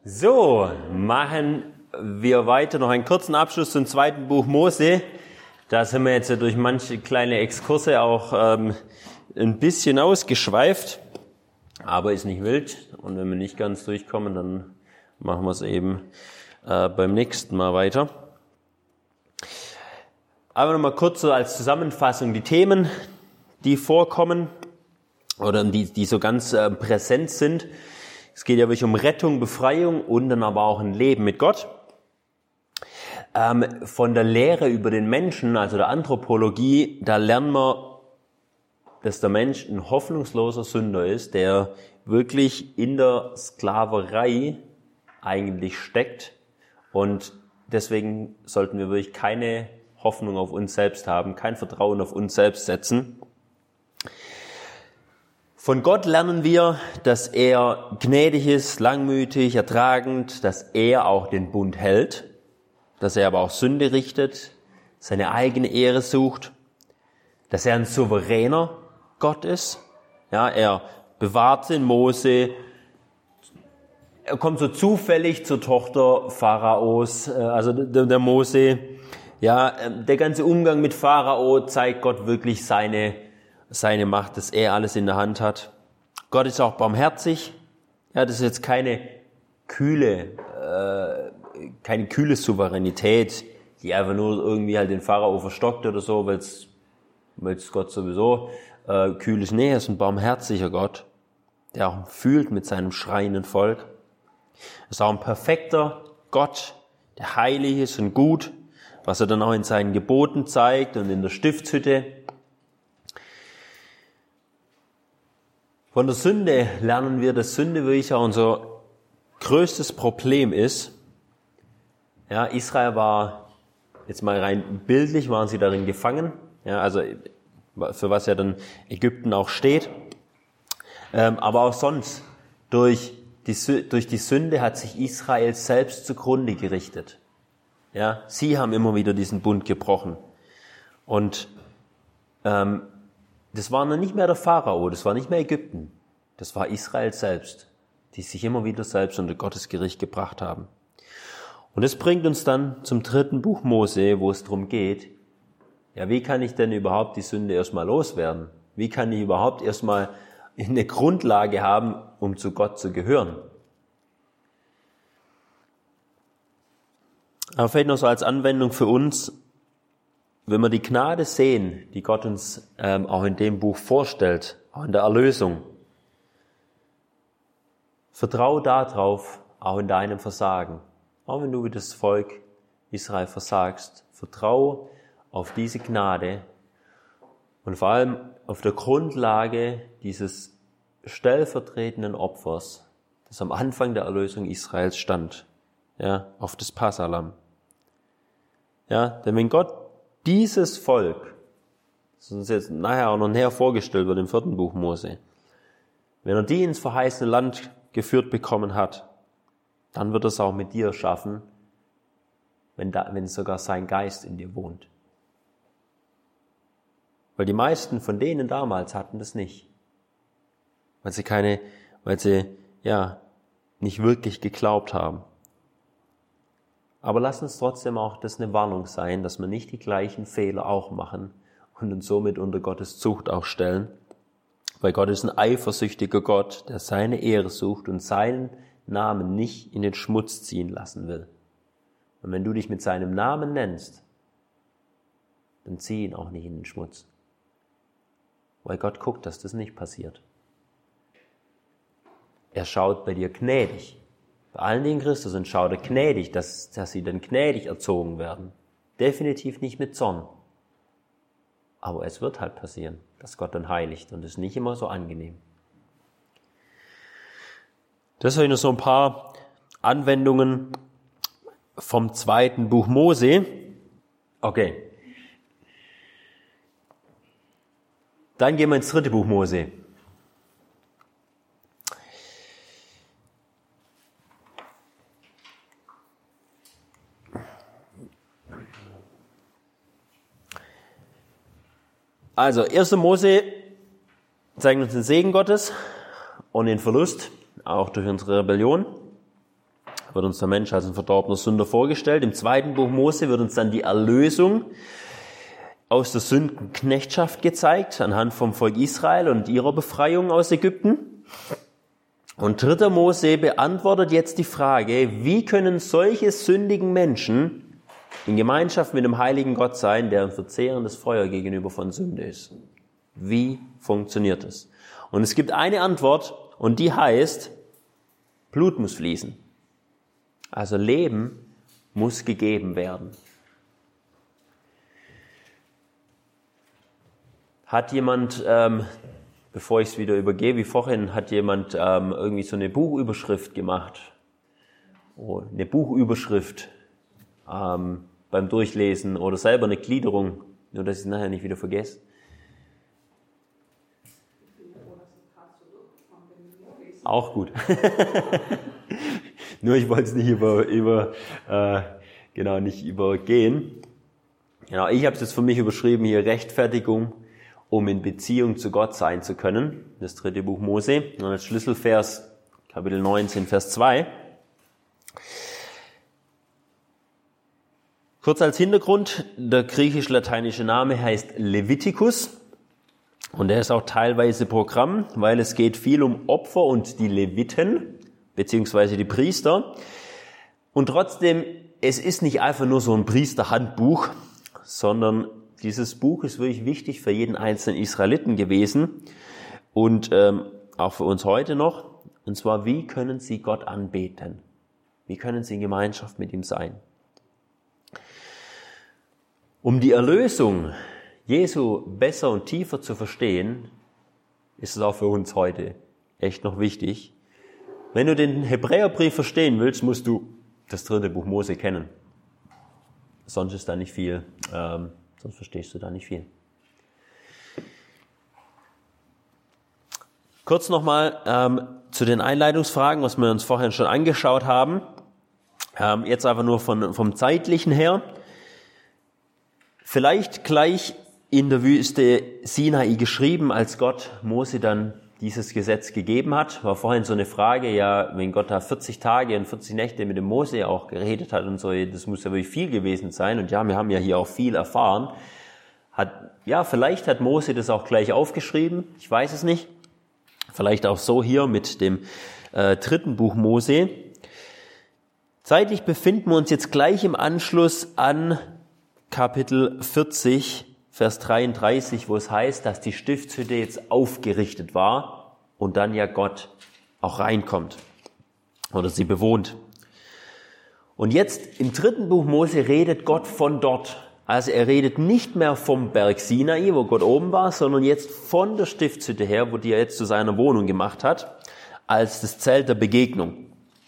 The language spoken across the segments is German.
So, machen wir weiter. Noch einen kurzen Abschluss zum zweiten Buch Mose. Da sind wir jetzt durch manche kleine Exkurse auch ein bisschen ausgeschweift, aber ist nicht wild. Und wenn wir nicht ganz durchkommen, dann machen wir es eben beim nächsten Mal weiter. Aber nochmal kurz so als Zusammenfassung die Themen, die vorkommen oder die so ganz präsent sind. Es geht ja wirklich um Rettung, Befreiung und dann aber auch ein Leben mit Gott. Von der Lehre über den Menschen, also der Anthropologie, da lernen wir, dass der Mensch ein hoffnungsloser Sünder ist, der wirklich in der Sklaverei eigentlich steckt. Und deswegen sollten wir wirklich keine Hoffnung auf uns selbst haben, kein Vertrauen auf uns selbst setzen. Von Gott lernen wir, dass er gnädig ist, langmütig, ertragend, dass er auch den Bund hält, dass er aber auch Sünde richtet, seine eigene Ehre sucht, dass er ein souveräner Gott ist. Ja, er bewahrt den Mose, er kommt so zufällig zur Tochter Pharaos, also der Mose. Ja, der ganze Umgang mit Pharao zeigt Gott wirklich seine Macht, dass er alles in der Hand hat. Gott ist auch barmherzig. Ja, das ist jetzt keine kühle Souveränität, die einfach nur irgendwie halt den Pharao verstockt oder so, weil es Gott sowieso kühl ist. Nee, er ist ein barmherziger Gott, der auch fühlt mit seinem schreienden Volk. Er ist auch ein perfekter Gott, der heilig ist und gut, was er dann auch in seinen Geboten zeigt und in der Stiftshütte. Von der Sünde lernen wir, dass Sünde wirklich auch unser größtes Problem ist. Ja, Israel war, jetzt mal rein bildlich, waren sie darin gefangen. Ja, also für was ja dann Ägypten auch steht. Aber auch sonst, durch die Sünde hat sich Israel selbst zugrunde gerichtet. Ja, sie haben immer wieder diesen Bund gebrochen. Und das war dann nicht mehr der Pharao, das war nicht mehr Ägypten, das war Israel selbst, die sich immer wieder selbst unter Gottes Gericht gebracht haben. Und das bringt uns dann zum dritten Buch Mose, wo es darum geht, ja, wie kann ich denn überhaupt die Sünde erstmal loswerden? Wie kann ich überhaupt erstmal eine Grundlage haben, um zu Gott zu gehören? Aber vielleicht noch so als Anwendung für uns, wenn wir die Gnade sehen, die Gott uns auch in dem Buch vorstellt, auch in der Erlösung, vertraue darauf, auch in deinem Versagen. Auch wenn du wie das Volk Israel versagst, vertraue auf diese Gnade und vor allem auf der Grundlage dieses stellvertretenden Opfers, das am Anfang der Erlösung Israels stand, ja, auf das Passahlamm. Ja, denn wenn Gott dieses Volk, das uns jetzt nachher auch noch näher vorgestellt wird im 4. Buch Mose, wenn er die ins verheißene Land geführt bekommen hat, dann wird er es auch mit dir schaffen, wenn sogar sein Geist in dir wohnt. Weil die meisten von denen damals hatten das nicht. Weil sie nicht wirklich geglaubt haben. Aber lass uns trotzdem auch das eine Warnung sein, dass wir nicht die gleichen Fehler auch machen und uns somit unter Gottes Zucht auch stellen. Weil Gott ist ein eifersüchtiger Gott, der seine Ehre sucht und seinen Namen nicht in den Schmutz ziehen lassen will. Und wenn du dich mit seinem Namen nennst, dann zieh ihn auch nicht in den Schmutz. Weil Gott guckt, dass das nicht passiert. Er schaut bei dir gnädig. Bei allen, die in Christus sind, schaut er gnädig, dass sie dann gnädig erzogen werden. Definitiv nicht mit Zorn. Aber es wird halt passieren, dass Gott dann heiligt und es ist nicht immer so angenehm. Das sind noch so ein paar Anwendungen vom 2. Buch Mose. Okay. Dann gehen wir ins 3. Buch Mose. Also, 1. Mose zeigt uns den Segen Gottes und den Verlust, auch durch unsere Rebellion. wird uns der Mensch als ein verdorbener Sünder vorgestellt. Im 2. Buch Mose wird uns dann die Erlösung aus der Sündenknechtschaft gezeigt, anhand vom Volk Israel und ihrer Befreiung aus Ägypten. Und 3. Mose beantwortet jetzt die Frage, wie können solche sündigen Menschen in Gemeinschaft mit dem heiligen Gott sein, der ein verzehrendes Feuer gegenüber von Sünde ist? Wie funktioniert das? Und es gibt eine Antwort und die heißt, Blut muss fließen. Also Leben muss gegeben werden. Hat jemand, bevor ich es wieder übergebe, wie vorhin, hat jemand irgendwie so eine Buchüberschrift gemacht? Oh, eine Buchüberschrift beim Durchlesen oder selber eine Gliederung, nur dass ich es nachher nicht wieder vergesse. Auch gut. Nur ich wollte es nicht nicht übergehen. Genau, ich habe es jetzt für mich überschrieben hier, Rechtfertigung, um in Beziehung zu Gott sein zu können. Das 3. Buch Mose. Und als Schlüsselvers, Kapitel 19, Vers 2. Kurz als Hintergrund, der griechisch-lateinische Name heißt Leviticus. Und der ist auch teilweise Programm, weil es geht viel um Opfer und die Leviten, beziehungsweise die Priester. Und trotzdem, es ist nicht einfach nur so ein Priesterhandbuch, sondern dieses Buch ist wirklich wichtig für jeden einzelnen Israeliten gewesen und auch für uns heute noch. Und zwar, wie können sie Gott anbeten? Wie können sie in Gemeinschaft mit ihm sein? Um die Erlösung Jesu besser und tiefer zu verstehen, ist es auch für uns heute echt noch wichtig. Wenn du den Hebräerbrief verstehen willst, musst du das 3. Buch Mose kennen. Sonst ist da nicht viel, sonst verstehst du da nicht viel. Kurz nochmal zu den Einleitungsfragen, was wir uns vorhin schon angeschaut haben. Jetzt einfach nur vom Zeitlichen her. Vielleicht gleich in der Wüste Sinai geschrieben, als Gott Mose dann dieses Gesetz gegeben hat. War vorhin so eine Frage, ja, wenn Gott da 40 Tage und 40 Nächte mit dem Mose auch geredet hat und so, das muss ja wirklich viel gewesen sein. Und ja, wir haben ja hier auch viel erfahren. Vielleicht hat Mose das auch gleich aufgeschrieben, ich weiß es nicht. Vielleicht auch so hier mit dem 3. Buch Mose. Zeitlich befinden wir uns jetzt gleich im Anschluss an Kapitel 40, Vers 33, wo es heißt, dass die Stiftshütte jetzt aufgerichtet war und dann ja Gott auch reinkommt oder sie bewohnt. Und jetzt im 3. Buch Mose redet Gott von dort. Also er redet nicht mehr vom Berg Sinai, wo Gott oben war, sondern jetzt von der Stiftshütte her, wo die er jetzt zu seiner Wohnung gemacht hat, als das Zelt der Begegnung.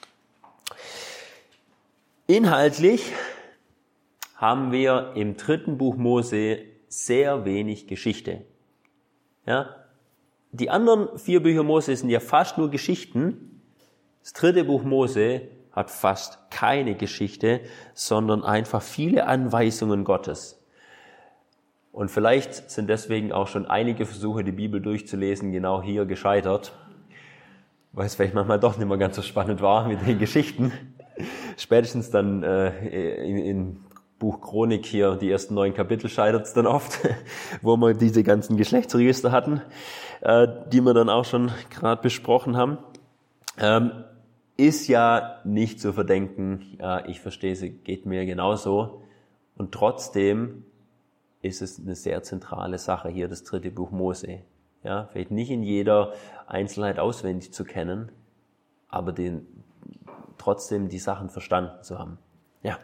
Inhaltlich haben wir im 3. Buch Mose sehr wenig Geschichte. Ja? Die anderen 4 Bücher Mose sind ja fast nur Geschichten. Das 3. Buch Mose hat fast keine Geschichte, sondern einfach viele Anweisungen Gottes. Und vielleicht sind deswegen auch schon einige Versuche, die Bibel durchzulesen, genau hier gescheitert, weil es vielleicht manchmal doch nicht mehr ganz so spannend war mit den Geschichten. Spätestens dann in Buch Chronik hier, die ersten 9 Kapitel scheitert es dann oft, wo wir diese ganzen Geschlechtsregister hatten, die wir dann auch schon gerade besprochen haben. Ist ja nicht zu verdenken, ich verstehe, sie geht mir genauso. Und trotzdem ist es eine sehr zentrale Sache hier, das 3. Buch Mose. Ja, vielleicht nicht in jeder Einzelheit auswendig zu kennen, aber trotzdem die Sachen verstanden zu haben. Ja.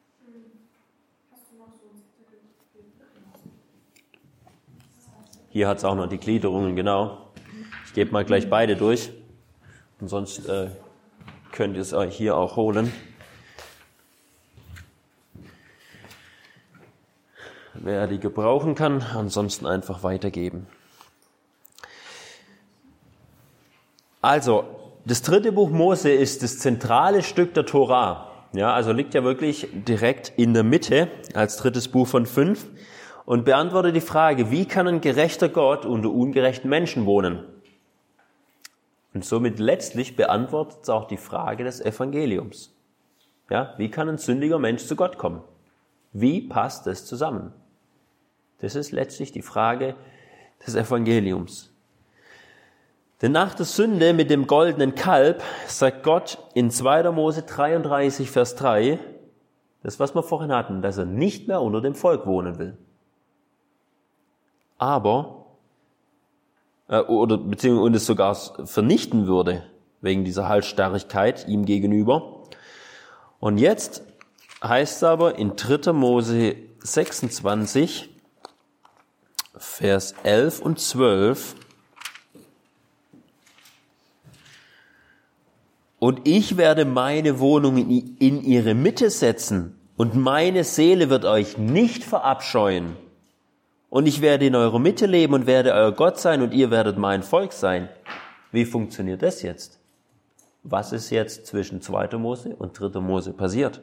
Hier hat es auch noch die Gliederungen, genau. Ich gebe mal gleich beide durch. Und sonst könnt ihr es euch hier auch holen. Wer die gebrauchen kann, ansonsten einfach weitergeben. Also, das 3. Buch Mose ist das zentrale Stück der Tora. Ja, also liegt ja wirklich direkt in der Mitte als 3. Buch von 5 und beantwortet die Frage, wie kann ein gerechter Gott unter ungerechten Menschen wohnen? Und somit letztlich beantwortet es auch die Frage des Evangeliums. Ja, wie kann ein sündiger Mensch zu Gott kommen? Wie passt das zusammen? Das ist letztlich die Frage des Evangeliums. Denn nach der Sünde mit dem goldenen Kalb sagt Gott in 2. Mose 33, Vers 3, das, was wir vorhin hatten, dass er nicht mehr unter dem Volk wohnen will. Aber, beziehungsweise und es sogar vernichten würde, wegen dieser Halsstarrigkeit ihm gegenüber. Und jetzt heißt es aber in 3. Mose 26, Vers 11 und 12, und ich werde meine Wohnung in ihre Mitte setzen, und meine Seele wird euch nicht verabscheuen. Und ich werde in eurer Mitte leben und werde euer Gott sein, und ihr werdet mein Volk sein. Wie funktioniert das jetzt? Was ist jetzt zwischen 2. Mose und 3. Mose passiert?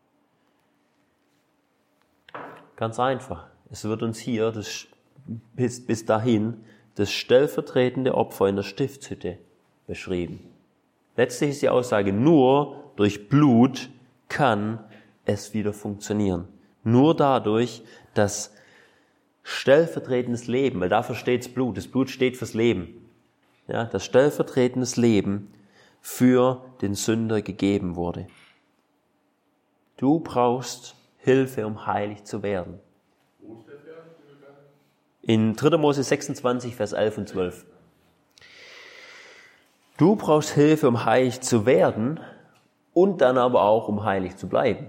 Ganz einfach. Es wird uns hier bis dahin das stellvertretende Opfer in der Stiftshütte beschrieben. Letztlich ist die Aussage, nur durch Blut kann es wieder funktionieren. Nur dadurch, dass stellvertretendes Leben, weil dafür steht das Blut steht fürs Leben. Ja, das stellvertretendes Leben für den Sünder gegeben wurde. Du brauchst Hilfe, um heilig zu werden. In 3. Mose 26, Vers 11 und 12. Du brauchst Hilfe, um heilig zu werden und dann aber auch, um heilig zu bleiben.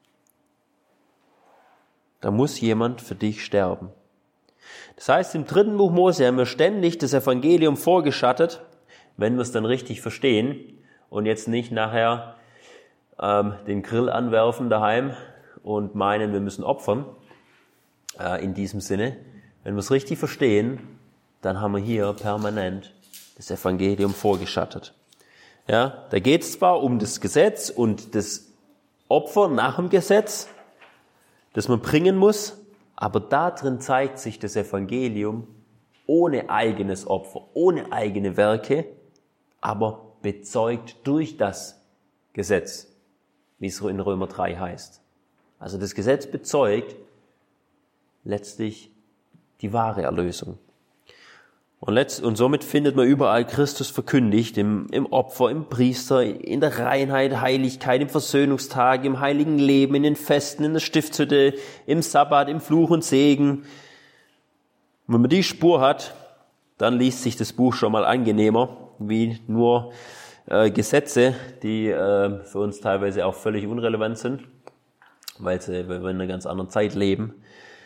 Da muss jemand für dich sterben. Das heißt, im 3. Buch Mose haben wir ständig das Evangelium vorgeschattet, wenn wir es dann richtig verstehen und jetzt nicht nachher den Grill anwerfen daheim und meinen, wir müssen opfern, in diesem Sinne. Wenn wir es richtig verstehen, dann haben wir hier permanent das Evangelium vorgeschattet. Ja, da geht es zwar um das Gesetz und das Opfer nach dem Gesetz, das man bringen muss, aber darin zeigt sich das Evangelium ohne eigenes Opfer, ohne eigene Werke, aber bezeugt durch das Gesetz, wie es in Römer 3 heißt. Also das Gesetz bezeugt letztlich die wahre Erlösung. Und somit findet man überall Christus verkündigt, im Opfer, im Priester, in der Reinheit, Heiligkeit, im Versöhnungstag, im heiligen Leben, in den Festen, in der Stiftshütte, im Sabbat, im Fluch und Segen. Und wenn man die Spur hat, dann liest sich das Buch schon mal angenehmer, wie nur Gesetze, die für uns teilweise auch völlig unrelevant sind, weil wir in einer ganz anderen Zeit leben.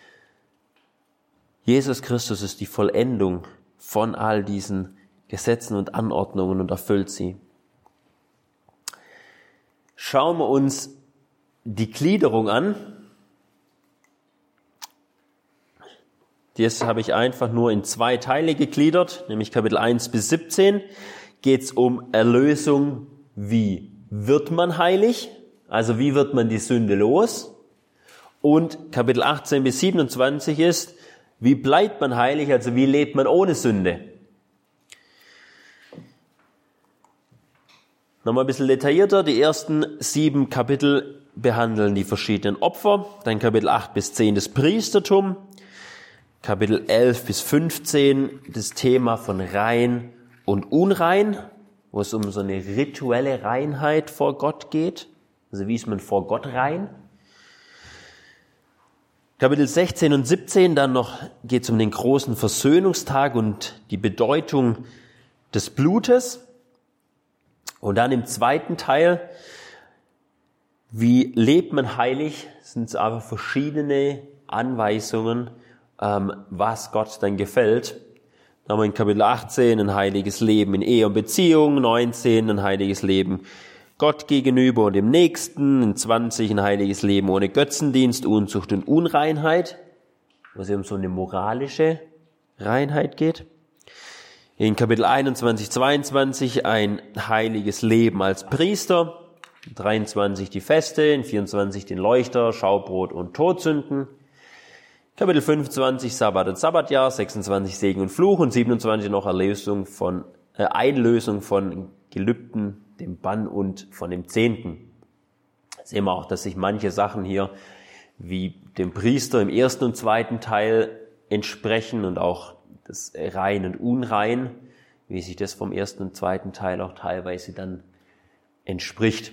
Jesus Christus ist die Vollendung von all diesen Gesetzen und Anordnungen und erfüllt sie. Schauen wir uns die Gliederung an. Das habe ich einfach nur in 2 Teile gegliedert, nämlich Kapitel 1 bis 17 geht es um Erlösung. Wie wird man heilig? Also wie wird man die Sünde los? Und Kapitel 18 bis 27 ist, wie bleibt man heilig, also wie lebt man ohne Sünde? Nochmal ein bisschen detaillierter, die ersten 7 Kapitel behandeln die verschiedenen Opfer, dann Kapitel 8 bis 10 das Priestertum, Kapitel 11 bis 15 das Thema von rein und unrein, wo es um so eine rituelle Reinheit vor Gott geht, also wie ist man vor Gott rein? Kapitel 16 und 17, dann noch geht es um den großen Versöhnungstag und die Bedeutung des Blutes. Und dann im zweiten Teil, wie lebt man heilig, sind es aber verschiedene Anweisungen, was Gott dann gefällt. Dann haben wir in Kapitel 18 ein heiliges Leben in Ehe und Beziehung, 19 ein heiliges Leben Gott gegenüber und dem Nächsten, in 20 ein heiliges Leben ohne Götzendienst, Unzucht und Unreinheit, wo es um so eine moralische Reinheit geht. In Kapitel 21, 22 ein heiliges Leben als Priester, 23 die Feste, in 24 den Leuchter, Schaubrot und Todsünden. Kapitel 25 Sabbat und Sabbatjahr, 26 Segen und Fluch und 27 noch Einlösung von Gelübden, dem Bann und von dem Zehnten. Sehen wir auch, dass sich manche Sachen hier wie dem Priester im ersten und zweiten Teil entsprechen und auch das Rein und Unrein, wie sich das vom ersten und zweiten Teil auch teilweise dann entspricht.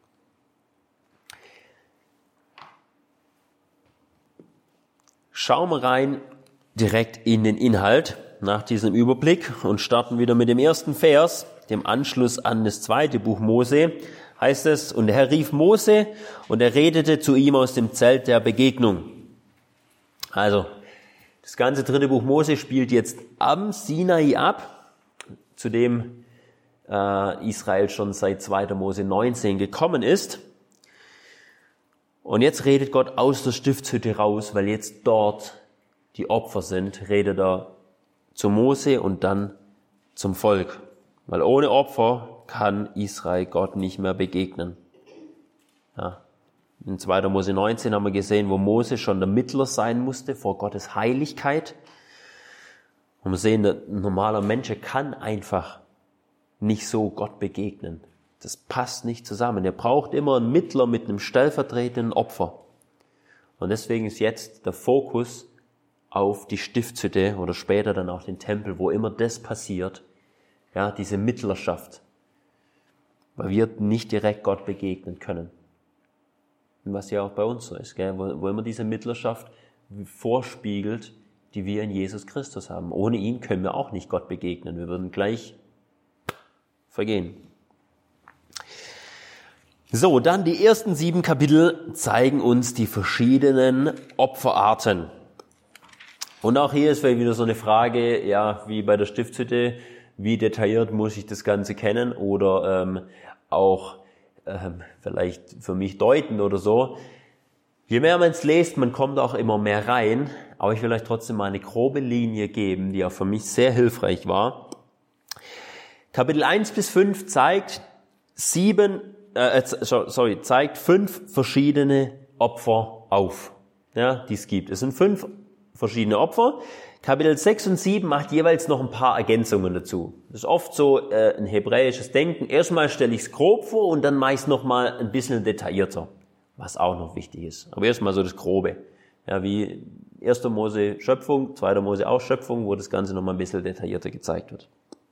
Schauen wir rein direkt in den Inhalt nach diesem Überblick und starten wieder mit dem ersten Vers, dem Anschluss an das zweite Buch Mose. Heißt es, und der Herr rief Mose und er redete zu ihm aus dem Zelt der Begegnung. Also, das ganze dritte Buch Mose spielt jetzt am Sinai ab, zu dem Israel schon seit 2. Mose 19 gekommen ist. Und jetzt redet Gott aus der Stiftshütte raus, weil jetzt dort die Opfer sind, redet er zu Mose und dann zum Volk. Weil ohne Opfer kann Israel Gott nicht mehr begegnen. Ja. In 2. Mose 19 haben wir gesehen, wo Mose schon der Mittler sein musste vor Gottes Heiligkeit. Und wir sehen, ein normaler Mensch kann einfach nicht so Gott begegnen. Das passt nicht zusammen. Er braucht immer einen Mittler mit einem stellvertretenden Opfer. Und deswegen ist jetzt der Fokus auf die Stiftshütte oder später dann auch den Tempel, wo immer das passiert. Ja, diese Mittlerschaft. Weil wir nicht direkt Gott begegnen können. Und was ja auch bei uns so ist, gell? Wo immer diese Mittlerschaft vorspiegelt, die wir in Jesus Christus haben. Ohne ihn können wir auch nicht Gott begegnen. Wir würden gleich vergehen. So, dann die ersten 7 Kapitel zeigen uns die verschiedenen Opferarten. Und auch hier ist vielleicht wieder so eine Frage, ja, wie bei der Stiftshütte, wie detailliert muss ich das Ganze kennen oder auch vielleicht für mich deuten oder so. Je mehr man es liest, man kommt auch immer mehr rein, aber ich will euch trotzdem mal eine grobe Linie geben, die auch für mich sehr hilfreich war. Kapitel 1 bis 5 zeigt 5 verschiedene Opfer auf, ja, die es gibt. Es sind 5 verschiedene Opfer. Kapitel 6 und 7 macht jeweils noch ein paar Ergänzungen dazu. Das ist oft so ein hebräisches Denken. Erstmal stelle ich es grob vor und dann mache ich es nochmal ein bisschen detaillierter, was auch noch wichtig ist. Aber erstmal so das Grobe. Ja, wie 1. Mose Schöpfung, 2. Mose auch Schöpfung, wo das Ganze nochmal ein bisschen detaillierter gezeigt wird.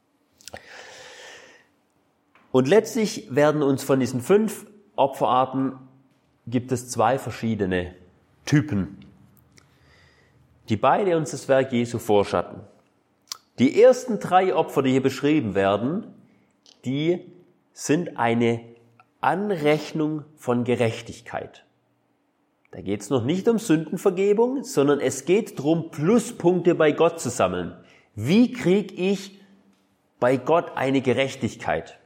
Und letztlich werden uns von diesen 5 Opferarten gibt es 2 verschiedene Typen, die beide uns das Werk Jesu vorschatten. Die ersten 3 Opfer, die hier beschrieben werden, die sind eine Anrechnung von Gerechtigkeit. Da geht es noch nicht um Sündenvergebung, sondern es geht darum, Pluspunkte bei Gott zu sammeln. Wie kriege ich bei Gott eine Gerechtigkeit?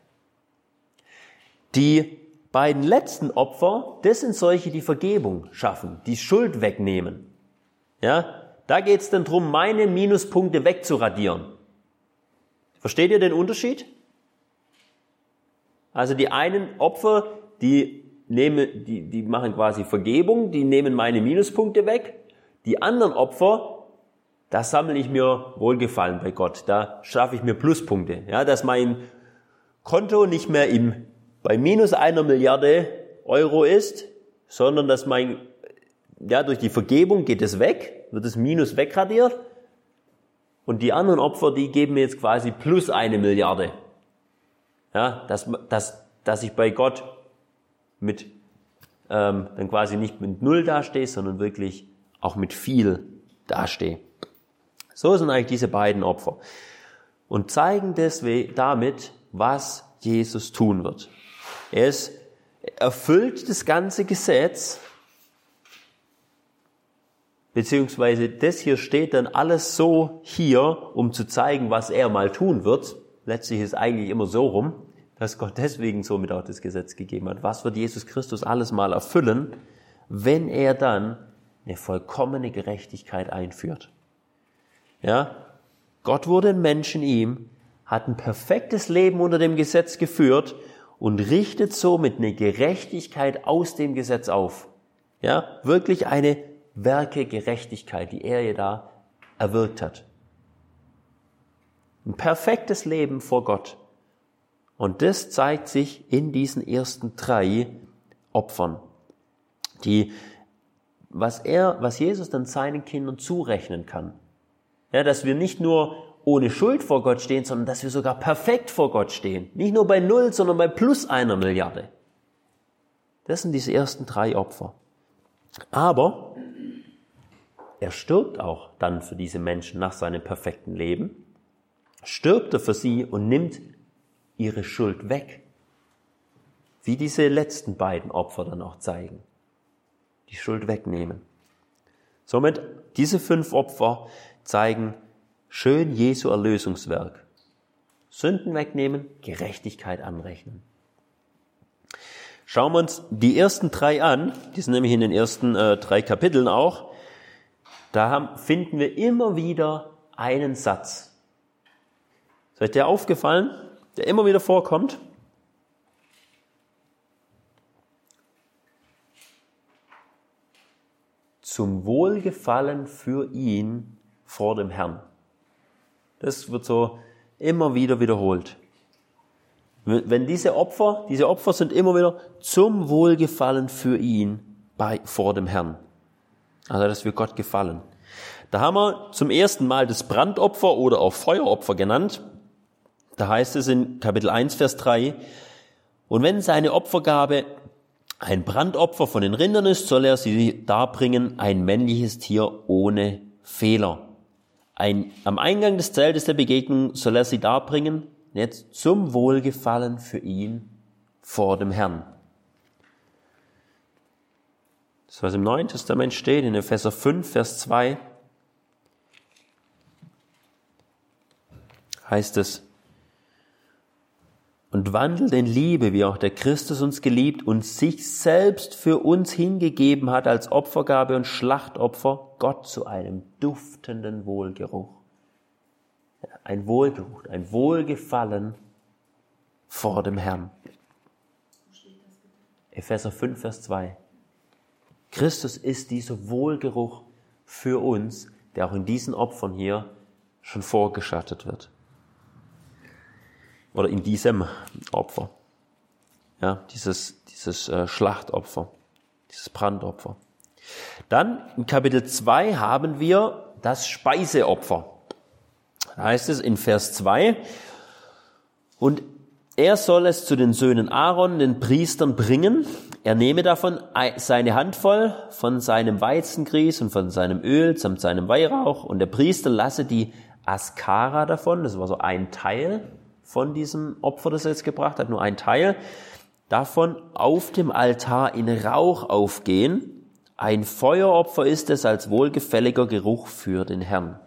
Die beiden letzten Opfer, das sind solche, die Vergebung schaffen, die Schuld wegnehmen. Ja, da geht es dann darum, meine Minuspunkte wegzuradieren. Versteht ihr den Unterschied? Also die einen Opfer, die machen quasi Vergebung, die nehmen meine Minuspunkte weg. Die anderen Opfer, da sammle ich mir Wohlgefallen bei Gott. Da schaffe ich mir Pluspunkte. Ja, dass mein Konto nicht mehr bei minus 1 Milliarde Euro ist, sondern dass durch die Vergebung geht es weg, wird das Minus wegradiert. Und die anderen Opfer, die geben mir jetzt quasi plus 1 Milliarde. Ja, dass ich bei Gott dann quasi nicht mit 0 dastehe, sondern wirklich auch mit viel dastehe. So sind eigentlich diese beiden Opfer. Und zeigen damit, was Jesus tun wird. Er erfüllt das ganze Gesetz, beziehungsweise das hier steht dann alles so hier, um zu zeigen, was er mal tun wird. Letztlich ist eigentlich immer so rum, dass Gott deswegen somit auch das Gesetz gegeben hat. Was wird Jesus Christus alles mal erfüllen, wenn er dann eine vollkommene Gerechtigkeit einführt? Ja, Gott wurde ein Mensch in ihm, hat ein perfektes Leben unter dem Gesetz geführt und richtet somit eine Gerechtigkeit aus dem Gesetz auf. Ja, wirklich eine Werke-Gerechtigkeit, die er ja da erwirkt hat. Ein perfektes Leben vor Gott. Und das zeigt sich in diesen ersten 3 Opfern. was Jesus dann seinen Kindern zurechnen kann. Ja, dass wir nicht nur ohne Schuld vor Gott stehen, sondern dass wir sogar perfekt vor Gott stehen. Nicht nur bei 0, sondern bei plus 1 Milliarde. Das sind diese ersten 3 Opfer. Aber er stirbt auch dann für diese Menschen nach seinem perfekten Leben. Stirbt er für sie und nimmt ihre Schuld weg. Wie diese letzten beiden Opfer dann auch zeigen. Die Schuld wegnehmen. Somit, diese 5 Opfer zeigen schön Jesu Erlösungswerk. Sünden wegnehmen, Gerechtigkeit anrechnen. Schauen wir uns die ersten 3 an, die sind nämlich in den ersten 3 Kapiteln auch. Da finden wir immer wieder einen Satz. Ist euch der aufgefallen, der immer wieder vorkommt? Zum Wohlgefallen für ihn vor dem Herrn. Das wird so immer wieder wiederholt. Wenn diese Opfer sind immer wieder zum Wohlgefallen für ihn vor dem Herrn. Also, dass wir Gott gefallen. Da haben wir zum ersten Mal das Brandopfer oder auch Feueropfer genannt. Da heißt es in Kapitel 1, Vers 3, und wenn seine Opfergabe ein Brandopfer von den Rindern ist, soll er sie darbringen, ein männliches Tier ohne Fehler. Am Eingang des Zeltes der Begegnung soll er sie darbringen, jetzt zum Wohlgefallen für ihn vor dem Herrn. Das, was im Neuen Testament steht, in Epheser 5, Vers 2, heißt es, und wandelt in Liebe, wie auch der Christus uns geliebt und sich selbst für uns hingegeben hat als Opfergabe und Schlachtopfer, Gott zu einem duftenden Wohlgeruch. Ein Wohlgeruch, ein Wohlgefallen vor dem Herrn. Epheser 5, Vers 2. Christus ist dieser Wohlgeruch für uns, der auch in diesen Opfern hier schon vorgeschattet wird. Oder in diesem Opfer. Ja, dieses Schlachtopfer, dieses Brandopfer. Dann in Kapitel 2 haben wir das Speiseopfer. Da heißt es in Vers 2, und er soll es zu den Söhnen Aaron, den Priestern, bringen. Er nehme davon seine Handvoll von seinem Weizengrieß und von seinem Öl samt seinem Weihrauch, und der Priester lasse die Askara davon, das war so ein Teil von diesem Opfer, das er jetzt gebracht hat, nur ein Teil, davon auf dem Altar in Rauch aufgehen. Ein Feueropfer ist es als wohlgefälliger Geruch für den Herrn.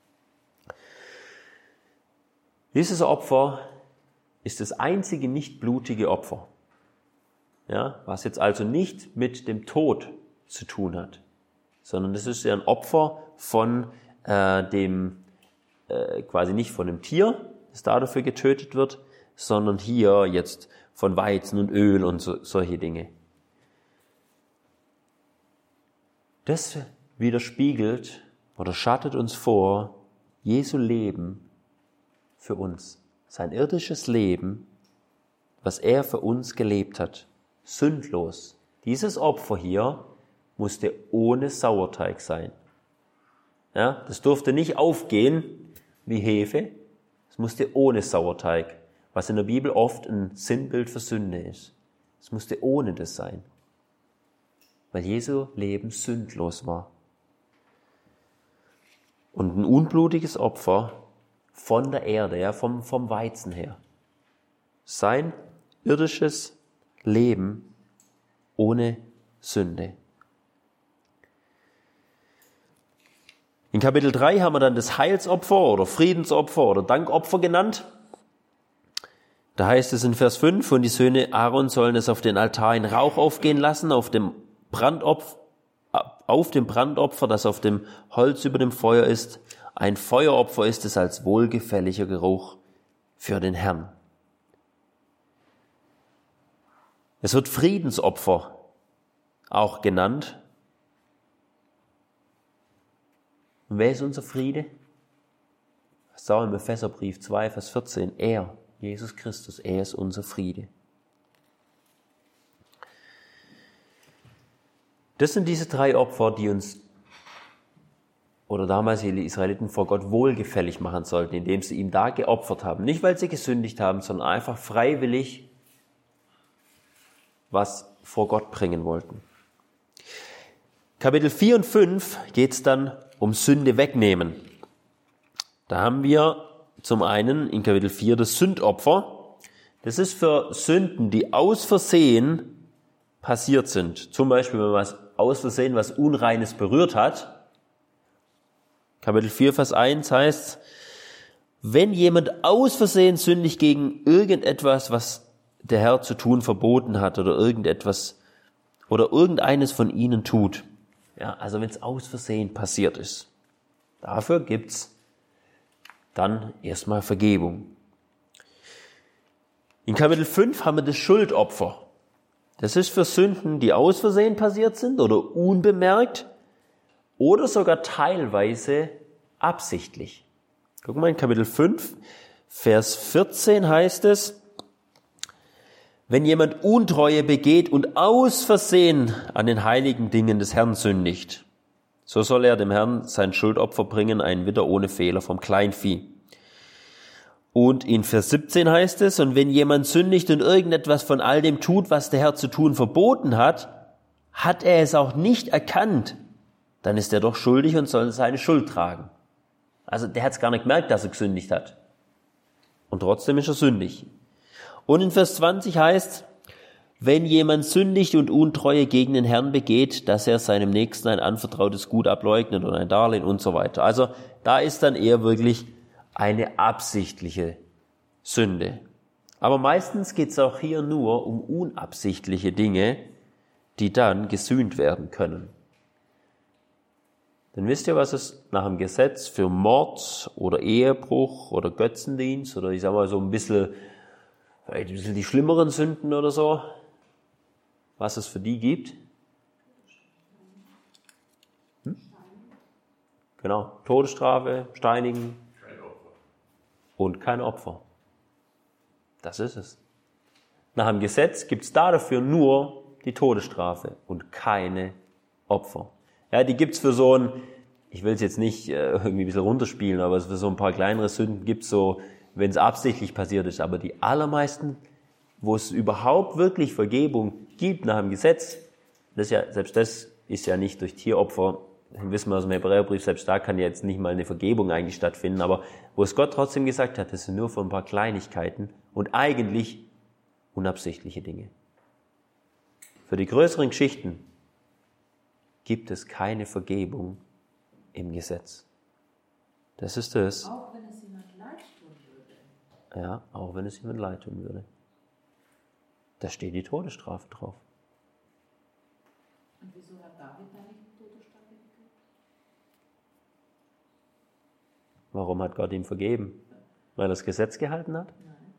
Dieses Opfer ist das einzige nicht blutige Opfer, ja, was jetzt also nicht mit dem Tod zu tun hat, sondern das ist ja ein Opfer von quasi nicht von dem Tier, das dafür getötet wird, sondern hier jetzt von Weizen und Öl und solche Dinge. Das widerspiegelt oder schattet uns vor Jesu Leben für uns. Sein irdisches Leben, was er für uns gelebt hat, sündlos. Dieses Opfer hier musste ohne Sauerteig sein. Ja, das durfte nicht aufgehen wie Hefe. Es musste ohne Sauerteig, was in der Bibel oft ein Sinnbild für Sünde ist. Es musste ohne das sein, weil Jesu Leben sündlos war. Und ein unblutiges Opfer von der Erde, ja, vom Weizen her. Sein irdisches Leben ohne Sünde. In Kapitel 3 haben wir dann das Heilsopfer oder Friedensopfer oder Dankopfer genannt. Da heißt es in Vers 5, und die Söhne Aaron sollen es auf den Altar in Rauch aufgehen lassen, auf dem Brandopfer, das auf dem Holz über dem Feuer ist. Ein Feueropfer ist es als wohlgefälliger Geruch für den Herrn. Es wird Friedensopfer auch genannt. Und wer ist unser Friede? Das ist auch im Epheserbrief 2, Vers 14. Er, Jesus Christus, er ist unser Friede. Das sind diese 3 Opfer, die uns oder damals die Israeliten vor Gott wohlgefällig machen sollten, indem sie ihm da geopfert haben. Nicht, weil sie gesündigt haben, sondern einfach freiwillig was vor Gott bringen wollten. Kapitel 4 und 5 geht es dann um Sünde wegnehmen. Da haben wir zum einen in Kapitel 4 das Sündopfer. Das ist für Sünden, die aus Versehen passiert sind. Zum Beispiel, wenn man aus Versehen was Unreines berührt hat. Kapitel 4, Vers 1 heißt, wenn jemand aus Versehen sündigt gegen irgendetwas, was der Herr zu tun verboten hat oder irgendetwas oder irgendeines von ihnen tut. Ja, also wenn es aus Versehen passiert ist. Dafür gibt's dann erstmal Vergebung. In Kapitel 5 haben wir das Schuldopfer. Das ist für Sünden, die aus Versehen passiert sind oder unbemerkt oder sogar teilweise absichtlich. Guck mal in Kapitel 5, Vers 14 heißt es, wenn jemand Untreue begeht und aus Versehen an den heiligen Dingen des Herrn sündigt, so soll er dem Herrn sein Schuldopfer bringen, ein Widder ohne Fehler vom Kleinvieh. Und in Vers 17 heißt es, und wenn jemand sündigt und irgendetwas von all dem tut, was der Herr zu tun verboten hat, hat er es auch nicht erkannt, dann ist er doch schuldig und soll seine Schuld tragen. Also der hat es gar nicht gemerkt, dass er gesündigt hat. Und trotzdem ist er sündig. Und in Vers 20 heißt, wenn jemand sündigt und Untreue gegen den Herrn begeht, dass er seinem Nächsten ein anvertrautes Gut ableugnet oder ein Darlehen und so weiter. Also da ist dann eher wirklich eine absichtliche Sünde. Aber meistens geht es auch hier nur um unabsichtliche Dinge, die dann gesühnt werden können. Denn wisst ihr, was es nach dem Gesetz für Mord oder Ehebruch oder Götzendienst oder ich sag mal so vielleicht ein bisschen die schlimmeren Sünden oder so, was es für die gibt? Genau, Todesstrafe, Steinigen und kein Opfer. Das ist es. Nach dem Gesetz gibt es dafür nur die Todesstrafe und keine Opfer. Ja, die gibt's für so ich will es jetzt nicht irgendwie ein bisschen runterspielen, aber für so ein paar kleinere Sünden gibt's so, wenn es absichtlich passiert ist. Aber die allermeisten, wo es überhaupt wirklich Vergebung gibt nach dem Gesetz, selbst das ist ja nicht durch Tieropfer, das wissen wir aus dem Hebräerbrief, selbst da kann ja jetzt nicht mal eine Vergebung eigentlich stattfinden, aber wo es Gott trotzdem gesagt hat, das sind nur für ein paar Kleinigkeiten und eigentlich unabsichtliche Dinge. Für die größeren Geschichten gibt es keine Vergebung im Gesetz. Das ist es. Auch wenn es jemand leid tun würde. Ja, auch wenn es jemand leid tun würde. Da steht die Todesstrafe drauf. Und wieso hat David da nicht die Todesstrafe gekriegt? Warum hat Gott ihm vergeben? Weil er das Gesetz gehalten hat? Nein.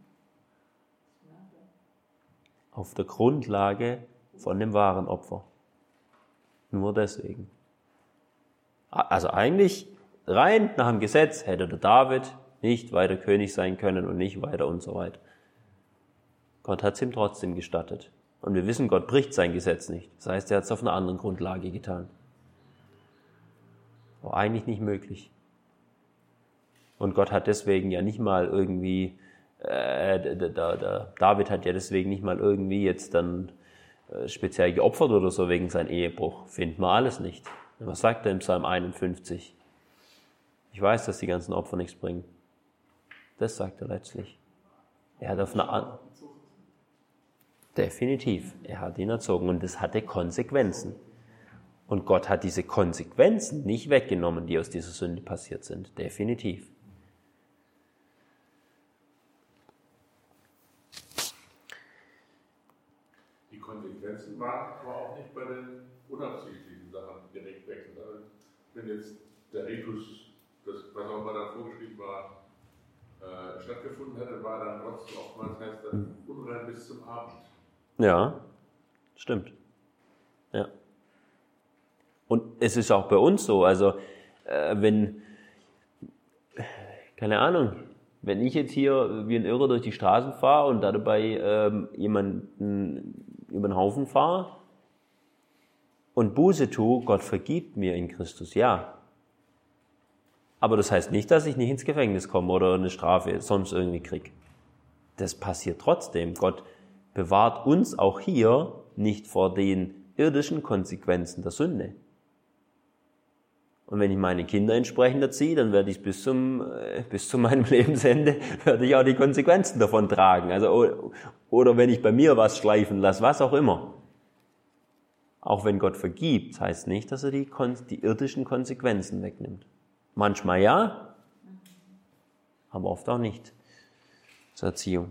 Auf der Grundlage von dem wahren Opfer. Nur deswegen. Also eigentlich rein nach dem Gesetz hätte der David nicht weiter König sein können und nicht weiter und so weiter. Gott hat es ihm trotzdem gestattet. Und wir wissen, Gott bricht sein Gesetz nicht. Das heißt, er hat es auf einer anderen Grundlage getan. War eigentlich nicht möglich. Und Gott hat deswegen ja nicht mal irgendwie, David hat ja deswegen nicht mal irgendwie jetzt dann speziell geopfert oder so wegen seinem Ehebruch. Finden wir alles nicht. Was sagt er im Psalm 51? Ich weiß, dass die ganzen Opfer nichts bringen. Das sagt er letztlich. Er hat auf eine Definitiv. Er hat ihn erzogen und das hatte Konsequenzen. Und Gott hat diese Konsequenzen nicht weggenommen, die aus dieser Sünde passiert sind. Definitiv. Die Konsequenzen waren aber auch nicht bei den unabsichtlichen Sachen direkt weg. Wenn jetzt der Ritus, das, was auch mal da vorgeschrieben war, stattgefunden hätte, war dann trotzdem oftmals heißt dann unrein bis zum Abend. Ja, stimmt. Ja. Und es ist auch bei uns so, also keine Ahnung, wenn ich jetzt hier wie ein Irrer durch die Straßen fahre und dabei jemanden über den Haufen fahre, und Buße tue, Gott vergibt mir in Christus, ja. Aber das heißt nicht, dass ich nicht ins Gefängnis komme oder eine Strafe sonst irgendwie kriege. Das passiert trotzdem. Gott bewahrt uns auch hier nicht vor den irdischen Konsequenzen der Sünde. Und wenn ich meine Kinder entsprechend erziehe, dann werde ich bis zu meinem Lebensende werde ich auch die Konsequenzen davon tragen. Also, oder wenn ich bei mir was schleifen lasse, was auch immer. Auch wenn Gott vergibt, heißt nicht, dass er die irdischen Konsequenzen wegnimmt. Manchmal ja, aber oft auch nicht. Zur Erziehung.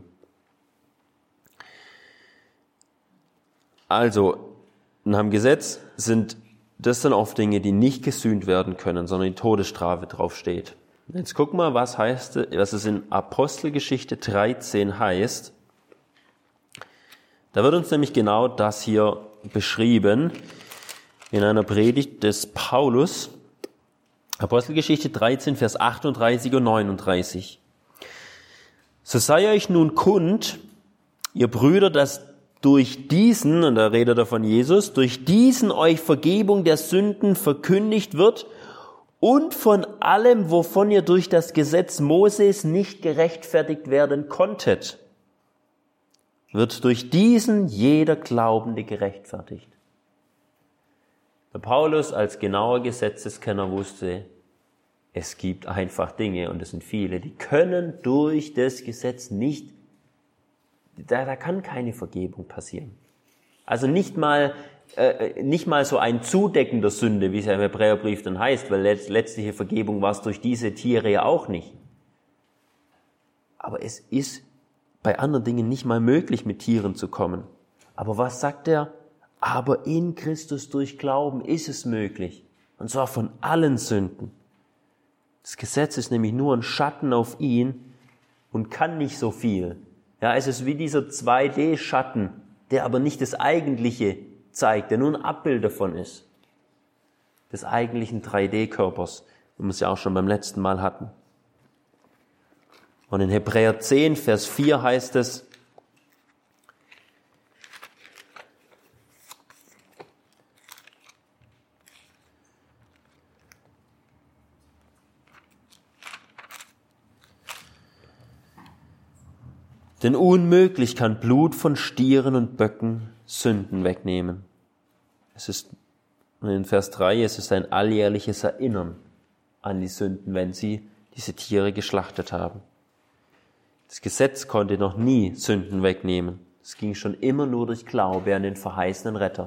Also, nach dem Gesetz sind das dann oft Dinge, die nicht gesühnt werden können, sondern die Todesstrafe drauf steht. Jetzt guck mal, was es in Apostelgeschichte 13 heißt. Da wird uns nämlich genau das hier beschrieben in einer Predigt des Paulus. Apostelgeschichte 13, Vers 38 und 39. So sei euch nun kund, ihr Brüder, dass durch diesen, und da redet er von Jesus, durch diesen euch Vergebung der Sünden verkündigt wird und von allem, wovon ihr durch das Gesetz Moses nicht gerechtfertigt werden konntet, wird durch diesen jeder Glaubende gerechtfertigt. Der Paulus als genauer Gesetzeskenner wusste, es gibt einfach Dinge, und es sind viele, die können durch das Gesetz nicht, da kann keine Vergebung passieren. Also nicht mal so ein Zudecken der Sünde, wie es ja im Hebräerbrief dann heißt, weil letztliche Vergebung war es durch diese Tiere ja auch nicht. Aber es ist bei anderen Dingen nicht mal möglich, mit Tieren zu kommen. Aber was sagt er? Aber in Christus durch Glauben ist es möglich. Und zwar von allen Sünden. Das Gesetz ist nämlich nur ein Schatten auf ihn und kann nicht so viel. Ja, es ist wie dieser 2D-Schatten, der aber nicht das Eigentliche zeigt, der nur ein Abbild davon ist. Des eigentlichen 3D-Körpers, wie wir es ja auch schon beim letzten Mal hatten. Und in Hebräer 10, Vers 4 heißt es, denn unmöglich kann Blut von Stieren und Böcken Sünden wegnehmen. Es ist, in Vers 3, es ist ein alljährliches Erinnern an die Sünden, wenn sie diese Tiere geschlachtet haben. Das Gesetz konnte noch nie Sünden wegnehmen. Es ging schon immer nur durch Glaube an den verheißenen Retter.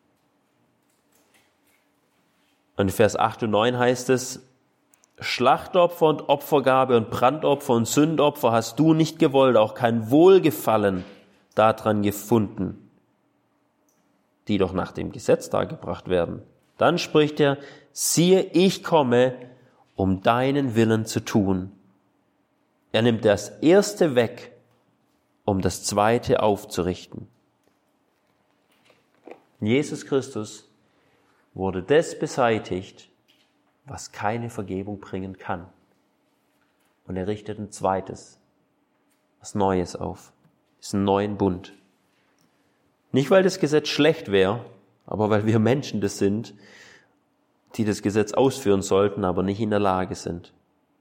Und in Vers 8 und 9 heißt es, Schlachtopfer und Opfergabe und Brandopfer und Sündopfer hast du nicht gewollt, auch kein Wohlgefallen daran gefunden, die doch nach dem Gesetz dargebracht werden. Dann spricht er, siehe, ich komme, um deinen Willen zu tun. Er nimmt das Erste weg, um das Zweite aufzurichten. In Jesus Christus wurde das beseitigt, was keine Vergebung bringen kann. Und er richtet ein zweites, was Neues auf, diesen neuen Bund. Nicht, weil das Gesetz schlecht wäre, aber weil wir Menschen das sind, die das Gesetz ausführen sollten, aber nicht in der Lage sind.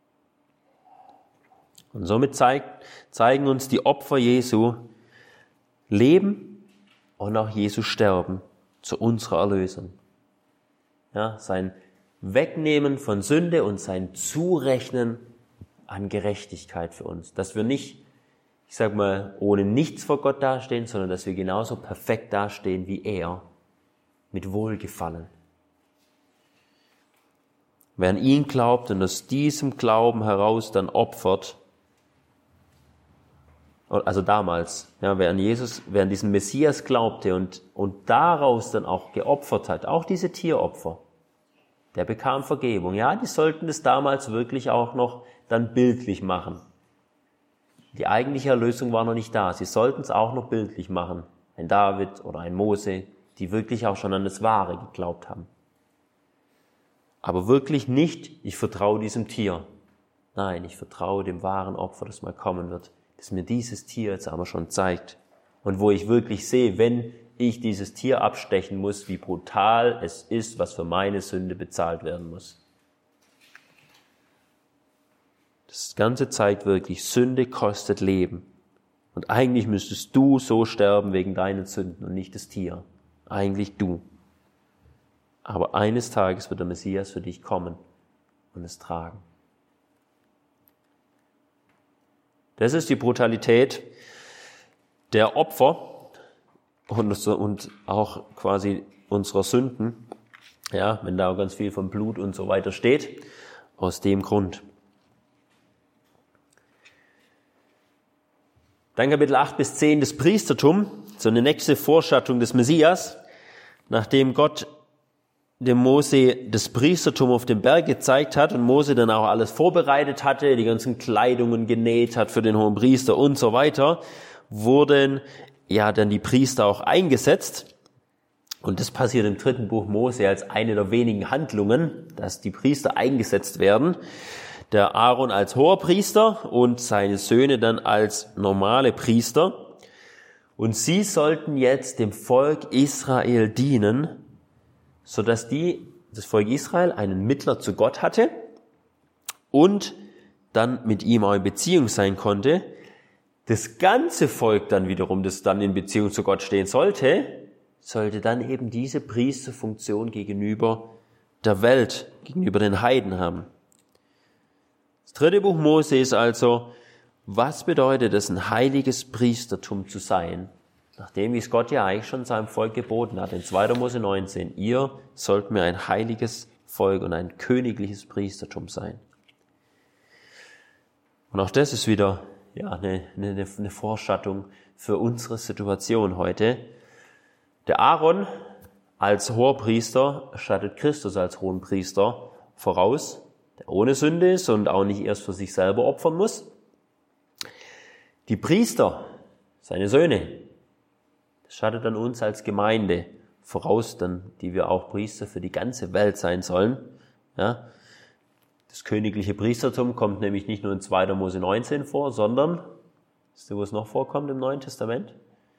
Und somit zeigen uns die Opfer Jesu Leben und auch Jesu Sterben zu unserer Erlösung. Ja, sein Wegnehmen von Sünde und sein Zurechnen an Gerechtigkeit für uns. Dass wir nicht, ich sag mal, ohne nichts vor Gott dastehen, sondern dass wir genauso perfekt dastehen wie er, mit Wohlgefallen. Wer an ihn glaubt und aus diesem Glauben heraus dann opfert, also damals, ja, wer an diesen Messias glaubte und daraus dann auch geopfert hat, auch diese Tieropfer, der bekam Vergebung. Ja, die sollten das damals wirklich auch noch dann bildlich machen. Die eigentliche Erlösung war noch nicht da. Sie sollten es auch noch bildlich machen. Ein David oder ein Mose, die wirklich auch schon an das Wahre geglaubt haben. Aber wirklich nicht, ich vertraue diesem Tier. Nein, ich vertraue dem wahren Opfer, das mal kommen wird, das mir dieses Tier jetzt aber schon zeigt. Und wo ich wirklich sehe, wenn ich dieses Tier abstechen muss, wie brutal es ist, was für meine Sünde bezahlt werden muss. Das Ganze zeigt wirklich, Sünde kostet Leben. Und eigentlich müsstest du so sterben wegen deinen Sünden und nicht das Tier. Eigentlich du. Aber eines Tages wird der Messias für dich kommen und es tragen. Das ist die Brutalität der Opfer und auch quasi unserer Sünden. Ja, wenn da ganz viel von Blut und so weiter steht. Aus dem Grund. Dann Kapitel 8 bis 10, das Priestertum, so eine nächste Vorschattung des Messias, nachdem Gott dem Mose das Priestertum auf dem Berg gezeigt hat und Mose dann auch alles vorbereitet hatte, die ganzen Kleidungen genäht hat für den hohen Priester und so weiter, wurden ja dann die Priester auch eingesetzt. Und das passiert im 3. Buch Mose als eine der wenigen Handlungen, dass die Priester eingesetzt werden. Der Aaron als Hoherpriester und seine Söhne dann als normale Priester. Und sie sollten jetzt dem Volk Israel dienen, sodass das Volk Israel einen Mittler zu Gott hatte und dann mit ihm auch in Beziehung sein konnte. Das ganze Volk dann wiederum, das dann in Beziehung zu Gott stehen sollte dann eben diese Priesterfunktion gegenüber der Welt, gegenüber den Heiden haben. Das 3. Buch Mose ist also, was bedeutet es, ein heiliges Priestertum zu sein? Nachdem, wie es Gott ja eigentlich schon seinem Volk geboten hat, in 2. Mose 19, ihr sollt mir ein heiliges Volk und ein königliches Priestertum sein. Und auch das ist wieder eine Vorschattung für unsere Situation heute. Der Aaron als Hoherpriester schattet Christus als Hohenpriester voraus, der ohne Sünde ist und auch nicht erst für sich selber opfern muss. Die Priester, seine Söhne, das schattet dann uns als Gemeinde voraus, dann, die wir auch Priester für die ganze Welt sein sollen. Ja. Das königliche Priestertum kommt nämlich nicht nur in 2. Mose 19 vor, sondern, wisst ihr, wo es noch vorkommt im Neuen Testament?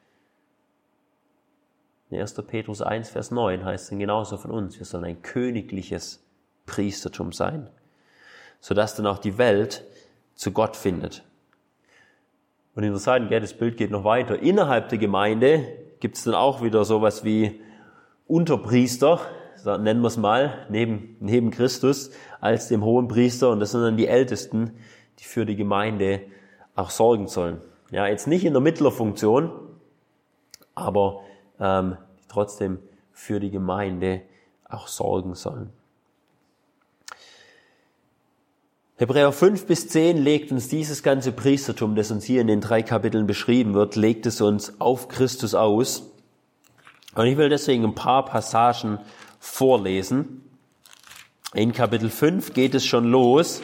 In 1. Petrus 1, Vers 9 heißt es dann genauso von uns, wir sollen ein königliches Priestertum sein, sodass dann auch die Welt zu Gott findet. Und interessant, das Bild geht noch weiter. Innerhalb der Gemeinde gibt es dann auch wieder sowas wie Unterpriester, so nennen wir es mal, neben Christus als dem Hohenpriester. Und das sind dann die Ältesten, die für die Gemeinde auch sorgen sollen. Ja, jetzt nicht in der Mittlerfunktion, aber trotzdem für die Gemeinde auch sorgen sollen. Hebräer 5 bis 10 legt uns dieses ganze Priestertum, das uns hier in den 3 Kapiteln beschrieben wird, legt es uns auf Christus aus. Und ich will deswegen ein paar Passagen vorlesen. In Kapitel 5 geht es schon los,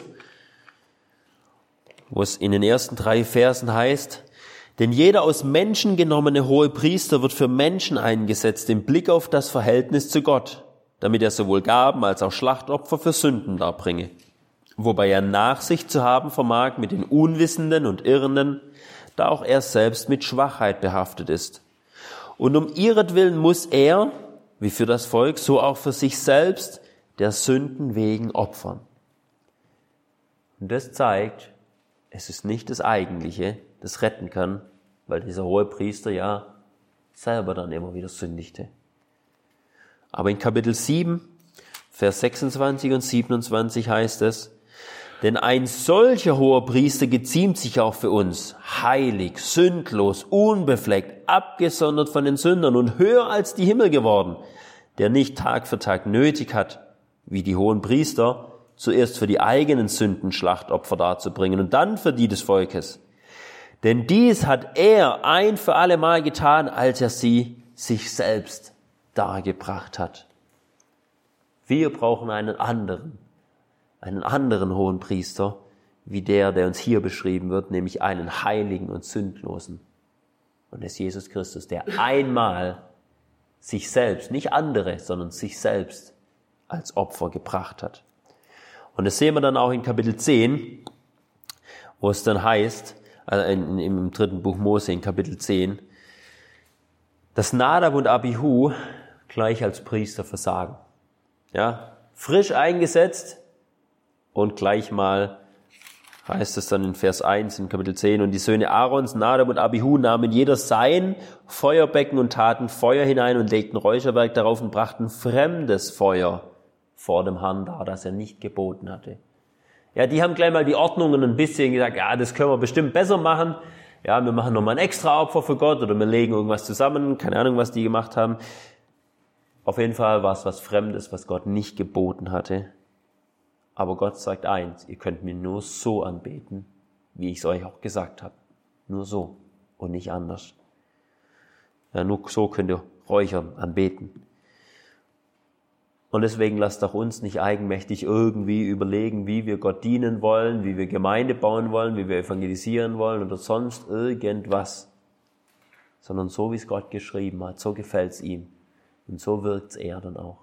wo es in den ersten 3 Versen heißt: Denn jeder aus Menschen genommene Hohepriester wird für Menschen eingesetzt, im Blick auf das Verhältnis zu Gott, damit er sowohl Gaben als auch Schlachtopfer für Sünden darbringe. Wobei er Nachsicht zu haben vermag mit den Unwissenden und Irrenden, da auch er selbst mit Schwachheit behaftet ist. Und um ihretwillen muss er, wie für das Volk, so auch für sich selbst, der Sünden wegen opfern. Und das zeigt, es ist nicht das Eigentliche, das retten kann, weil dieser Hohepriester ja selber dann immer wieder sündigte. Aber in Kapitel 7, Vers 26 und 27 heißt es: Denn ein solcher Hoherpriester geziemt sich auch für uns, heilig, sündlos, unbefleckt, abgesondert von den Sündern und höher als die Himmel geworden, der nicht Tag für Tag nötig hat, wie die Hohenpriester, zuerst für die eigenen Sünden Schlachtopfer darzubringen und dann für die des Volkes. Denn dies hat er ein für alle Mal getan, als er sie sich selbst dargebracht hat. Wir brauchen einen anderen Hohenpriester, wie der uns hier beschrieben wird, nämlich einen heiligen und sündlosen. Und das ist Jesus Christus, der einmal sich selbst, nicht andere, sondern sich selbst als Opfer gebracht hat. Und das sehen wir dann auch in Kapitel 10, wo es dann heißt, im 3. Buch Mose in Kapitel 10, dass Nadab und Abihu gleich als Priester versagen. Ja, frisch eingesetzt und gleich mal heißt es dann in Vers 1 in Kapitel 10, und die Söhne Aarons, Nadab und Abihu, nahmen jeder sein Feuerbecken und taten Feuer hinein und legten Räucherwerk darauf und brachten fremdes Feuer vor dem Herrn dar, das er nicht geboten hatte. Ja, die haben gleich mal die Ordnungen ein bisschen gesagt, ja, das können wir bestimmt besser machen. Ja, wir machen nochmal ein extra Opfer für Gott oder wir legen irgendwas zusammen, keine Ahnung, was die gemacht haben. Auf jeden Fall war es was Fremdes, was Gott nicht geboten hatte. Aber Gott sagt eins, ihr könnt mir nur so anbeten, wie ich es euch auch gesagt habe. Nur so und nicht anders. Ja, nur so könnt ihr räuchern, anbeten. Und deswegen lasst auch uns nicht eigenmächtig irgendwie überlegen, wie wir Gott dienen wollen, wie wir Gemeinde bauen wollen, wie wir evangelisieren wollen oder sonst irgendwas. Sondern so, wie es Gott geschrieben hat, so gefällt es ihm. Und so wirkt es er dann auch.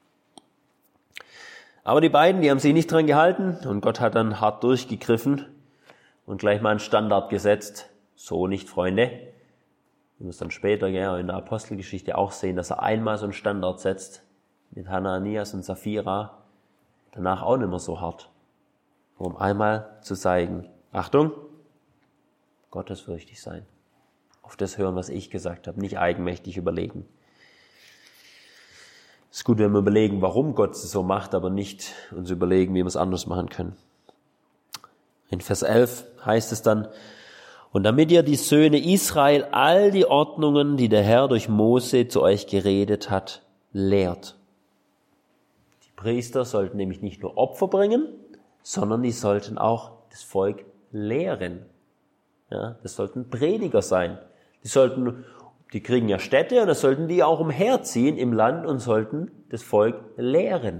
Aber die beiden, die haben sich nicht dran gehalten und Gott hat dann hart durchgegriffen und gleich mal einen Standard gesetzt. So nicht, Freunde. Wir müssen dann später in der Apostelgeschichte auch sehen, dass er einmal so einen Standard setzt mit Hananias und Sapphira, danach auch nicht mehr so hart. Um einmal zu zeigen, Achtung, gottesfürchtig sein. Auf das hören, was ich gesagt habe, nicht eigenmächtig überlegen. Es ist gut, wenn wir überlegen, warum Gott es so macht, aber nicht uns überlegen, wie wir es anders machen können. In Vers 11 heißt es dann, und damit ihr die Söhne Israel all die Ordnungen, die der Herr durch Mose zu euch geredet hat, lehrt. Die Priester sollten nämlich nicht nur Opfer bringen, sondern die sollten auch das Volk lehren. Ja, das sollten Prediger sein. Die kriegen ja Städte und das sollten die auch umherziehen im Land und sollten das Volk lehren.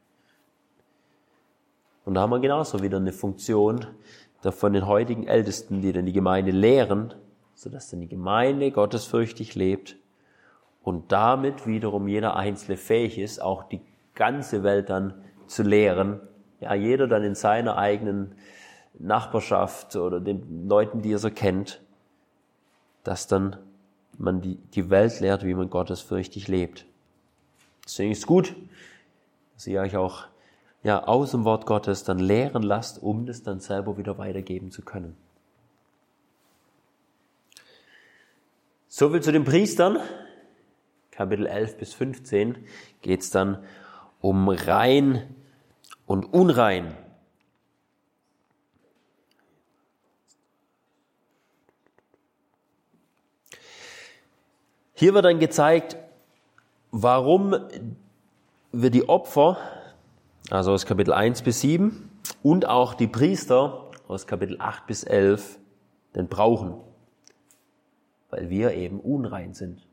Und da haben wir genauso wieder eine Funktion von den heutigen Ältesten, die dann die Gemeinde lehren, sodass dann die Gemeinde gottesfürchtig lebt und damit wiederum jeder Einzelne fähig ist, auch die ganze Welt dann zu lehren. Ja, jeder dann in seiner eigenen Nachbarschaft oder den Leuten, die er so kennt, dass dann man die Welt lehrt, wie man gottesfürchtig lebt. Deswegen ist es gut, dass ihr euch auch aus dem Wort Gottes dann lehren lasst, um das dann selber wieder weitergeben zu können. So viel zu den Priestern. Kapitel 11 bis 15 geht es dann um rein und unrein. Hier wird dann gezeigt, warum wir die Opfer, also aus Kapitel 1 bis 7 und auch die Priester aus Kapitel 8 bis 11 denn brauchen, weil wir eben unrein sind.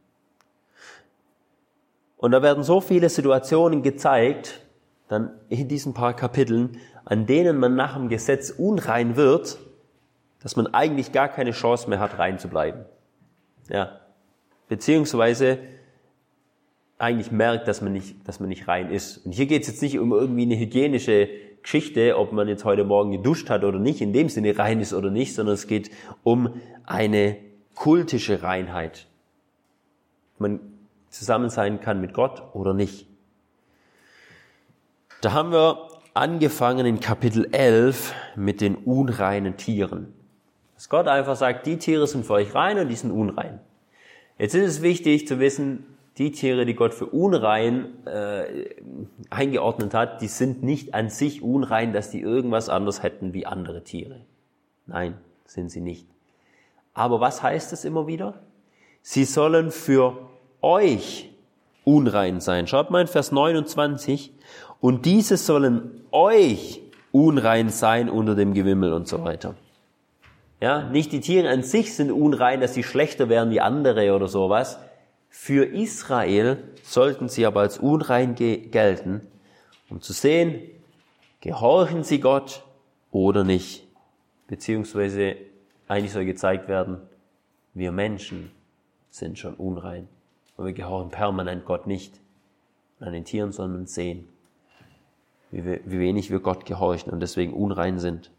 Und da werden so viele Situationen gezeigt, dann in diesen paar Kapiteln, an denen man nach dem Gesetz unrein wird, dass man eigentlich gar keine Chance mehr hat, rein zu bleiben. Ja. Beziehungsweise eigentlich merkt, dass man nicht rein ist. Und hier geht es jetzt nicht um irgendwie eine hygienische Geschichte, ob man jetzt heute Morgen geduscht hat oder nicht, in dem Sinne rein ist oder nicht, sondern es geht um eine kultische Reinheit. Man zusammen sein kann mit Gott oder nicht. Da haben wir angefangen in Kapitel 11 mit den unreinen Tieren. Dass Gott einfach sagt, die Tiere sind für euch rein und die sind unrein. Jetzt ist es wichtig zu wissen, die Tiere, die Gott für unrein eingeordnet hat, die sind nicht an sich unrein, dass die irgendwas anderes hätten wie andere Tiere. Nein, sind sie nicht. Aber was heißt es immer wieder? Sie sollen für euch unrein sein. Schaut mal in Vers 29. Und diese sollen euch unrein sein unter dem Gewimmel und so weiter. Ja, nicht die Tiere an sich sind unrein, dass sie schlechter wären wie andere oder sowas. Für Israel sollten sie aber als unrein gelten, um zu sehen, gehorchen sie Gott oder nicht. Beziehungsweise eigentlich soll gezeigt werden, wir Menschen sind schon unrein. Und wir gehorchen permanent Gott nicht. Und an den Tieren soll man sehen, wie wenig wir Gott gehorchen und deswegen unrein sind.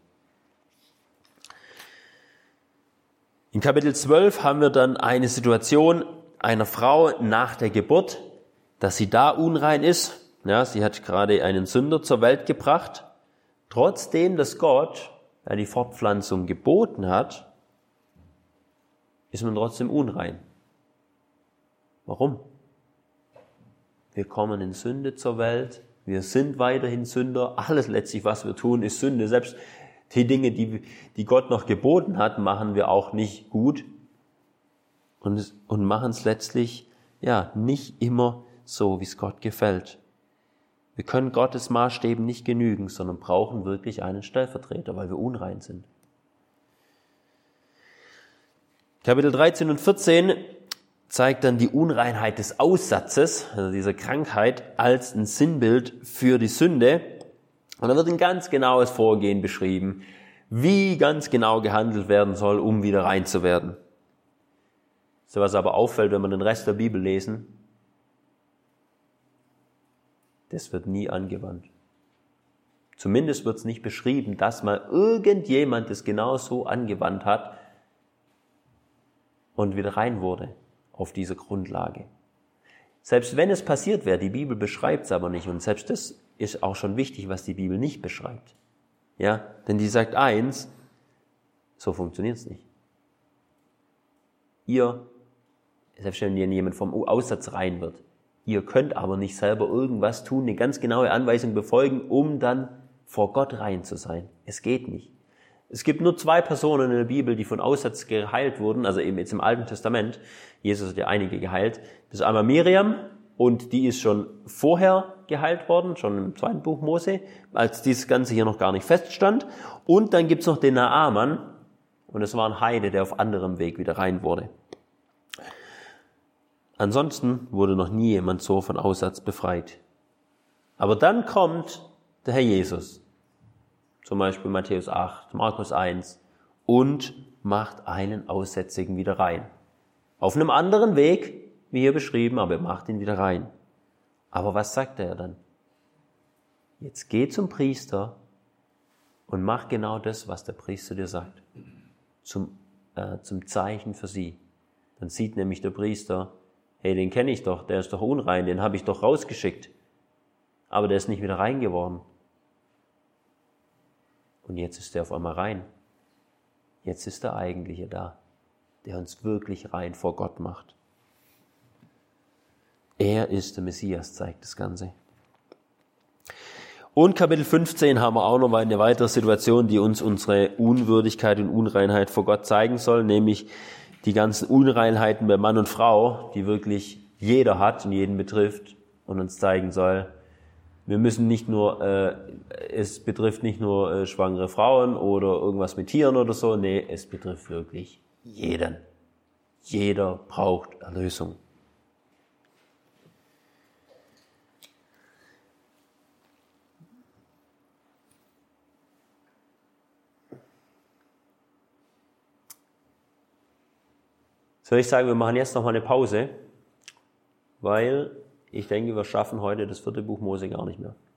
In Kapitel 12 haben wir dann eine Situation, einer Frau nach der Geburt, dass sie da unrein ist. Ja, sie hat gerade einen Sünder zur Welt gebracht. Trotzdem, dass Gott die Fortpflanzung geboten hat, ist man trotzdem unrein. Warum? Wir kommen in Sünde zur Welt. Wir sind weiterhin Sünder. Alles letztlich, was wir tun, ist Sünde. Selbst die Dinge, die Gott noch geboten hat, machen wir auch nicht gut. Und machen es letztlich, nicht immer so, wie es Gott gefällt. Wir können Gottes Maßstäben nicht genügen, sondern brauchen wirklich einen Stellvertreter, weil wir unrein sind. Kapitel 13 und 14 zeigt dann die Unreinheit des Aussatzes, also dieser Krankheit, als ein Sinnbild für die Sünde. Und da wird ein ganz genaues Vorgehen beschrieben, wie ganz genau gehandelt werden soll, um wieder rein zu werden. So was aber auffällt, wenn wir den Rest der Bibel lesen, das wird nie angewandt. Zumindest wird es nicht beschrieben, dass mal irgendjemand das genau so angewandt hat und wieder rein wurde auf dieser Grundlage. Selbst wenn es passiert wäre, die Bibel beschreibt es aber nicht. Und selbst das ist auch schon wichtig, was die Bibel nicht beschreibt. Ja, denn die sagt eins, so funktioniert es nicht. Selbst wenn jemand vom Aussatz rein wird, ihr könnt aber nicht selber irgendwas tun, eine ganz genaue Anweisung befolgen, um dann vor Gott rein zu sein. Es geht nicht. Es gibt nur 2 Personen in der Bibel, die von Aussatz geheilt wurden, also eben jetzt im Alten Testament. Jesus hat ja einige geheilt. Das ist einmal Miriam, und die ist schon vorher geheilt worden, schon im 2. Buch Mose, als dieses Ganze hier noch gar nicht feststand. Und dann gibt's noch den Naaman, und es war ein Heide, der auf anderem Weg wieder rein wurde. Ansonsten wurde noch nie jemand so von Aussatz befreit. Aber dann kommt der Herr Jesus, zum Beispiel Matthäus 8, Markus 1, und macht einen Aussätzigen wieder rein. Auf einem anderen Weg, wie hier beschrieben, aber er macht ihn wieder rein. Aber was sagt er dann? Jetzt geh zum Priester und mach genau das, was der Priester dir sagt. Zum Zeichen für sie. Dann sieht nämlich der Priester, hey, den kenne ich doch, der ist doch unrein, den habe ich doch rausgeschickt. Aber der ist nicht wieder rein geworden. Und jetzt ist der auf einmal rein. Jetzt ist der Eigentliche da, der uns wirklich rein vor Gott macht. Er ist der Messias, zeigt das Ganze. Und Kapitel 15 haben wir auch noch eine weitere Situation, die uns unsere Unwürdigkeit und Unreinheit vor Gott zeigen soll, nämlich die ganzen Unreinheiten bei Mann und Frau, die wirklich jeder hat und jeden betrifft, und uns zeigen soll, wir müssen nicht nur, es betrifft nicht nur schwangere Frauen oder irgendwas mit Tieren oder so, nee, es betrifft wirklich jeden. Jeder braucht Erlösung. Soll ich sagen, wir machen jetzt noch mal eine Pause, weil ich denke, wir schaffen heute das 4. Buch Mose gar nicht mehr.